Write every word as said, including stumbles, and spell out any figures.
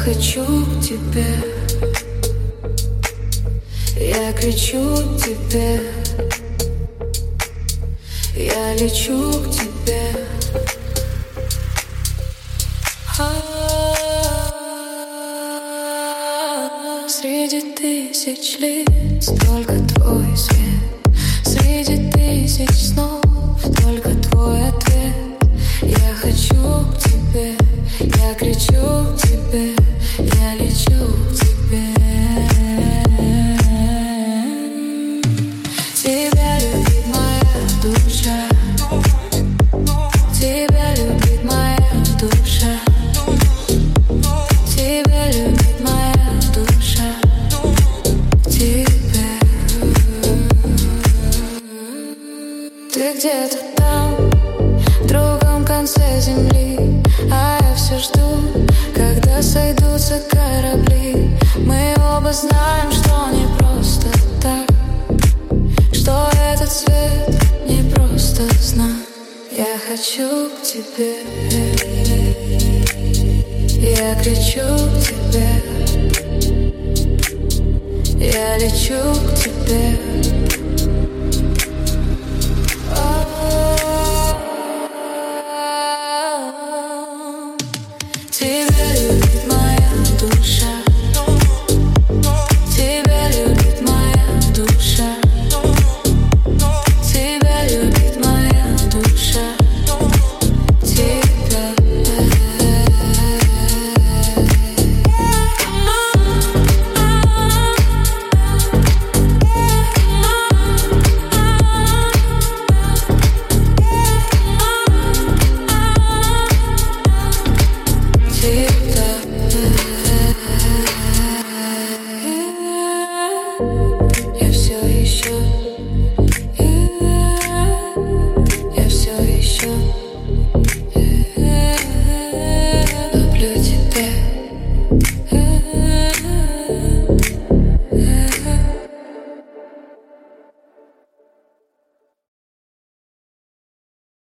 хочу к тебе, я кричу к тебе, я лечу к тебе. Среди тысяч лиц только твой свет, среди тысяч снов только твой ответ. Я хочу к тебе, я кричу к тебе, я лечу к тебе. Тебя любит моя душа, тебя любит моя душа, тебя любит моя душа, тебя. Ты где-то там, в другом конце земли, а я все жду, когда сойдутся корабли. Мы оба знаем, что не просто так, что этот свет не просто знак. Я хочу к тебе, я кричу к тебе, я лечу к тебе. Тебя любит моя душа, тебя любит моя душа, тебя любит моя душа, тебя. Я все еще